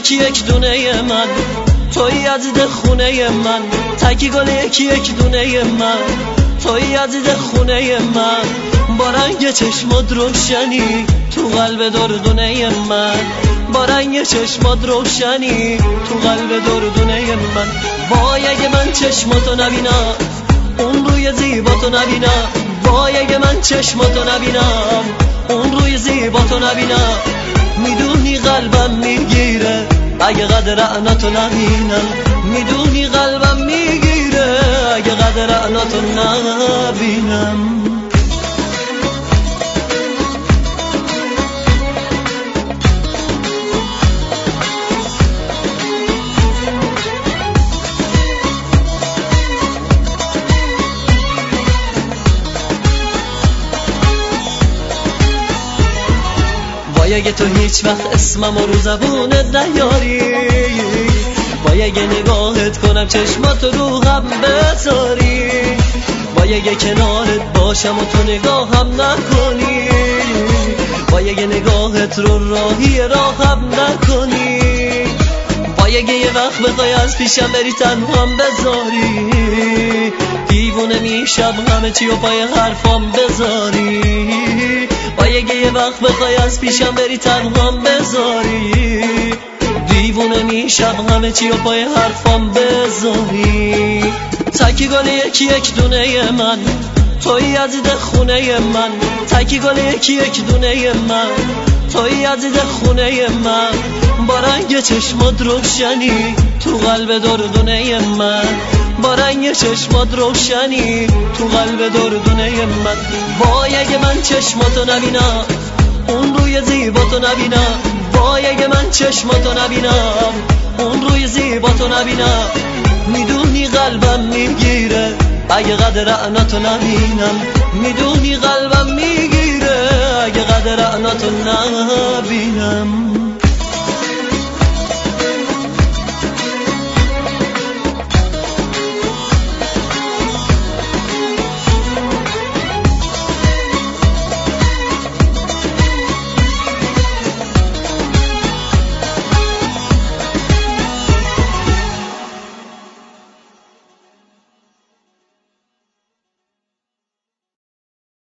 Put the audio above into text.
یکی یک دونه من، توی عزیز خونه من، تکی گل یکی یک دونه من، توی عزیز خونه من، با رنگ چشمات روشنی تو قلب دردونه من، با رنگ چشمات روشنی تو قلب دردونه من. وای اگه من چشماتو نبینم، اون روی زیباتو نبینم، وای اگه من چشماتو نبینم، اون روی زیباتو نبینم، میدونی قلبم میگیره اگه قدر عناتو نبینم، میدونی قلبم میگیره اگه قدر عناتو نبینم. وای اگه تو هیچ وقت اسمم رو زبونت نیاری، وای اگه نگاهت کنم چشماتو رو هم بذاری، وای اگه کنارت باشم و تو نگاهم نکنی، وای اگه نگاهت رو راهی راهم نکنی، وای اگه یه وقت بخوای از پیشم بری تنهام بذاری، دیوونه میشم همه چی و پای حرفام بذاری، وای اگه یه وقت بخوای از پیشم بری تنهام بذاری، دیوونه میشم همه چی و پای حرفام بذاری. تکی گل یکی یک دونه من، توی عزیز خونه من، تکی گل یکی یک دونه من، توی عزیز خونه من، با رنگ چشمات روشنی تو قلب دردونه من، با رنگ چشمات روشنی تو قلب دردونه من. وای اگه من چشماتو نبینم، اون روی زیباتو نبینم، وای اگه من چشماتو نبینم، اون روی زیباتو نبینم، میدونی قلبم میگیره اگه قدر عناتو نبینم، میدونی قلبم میگیره اگه قدر عناتو نبینم.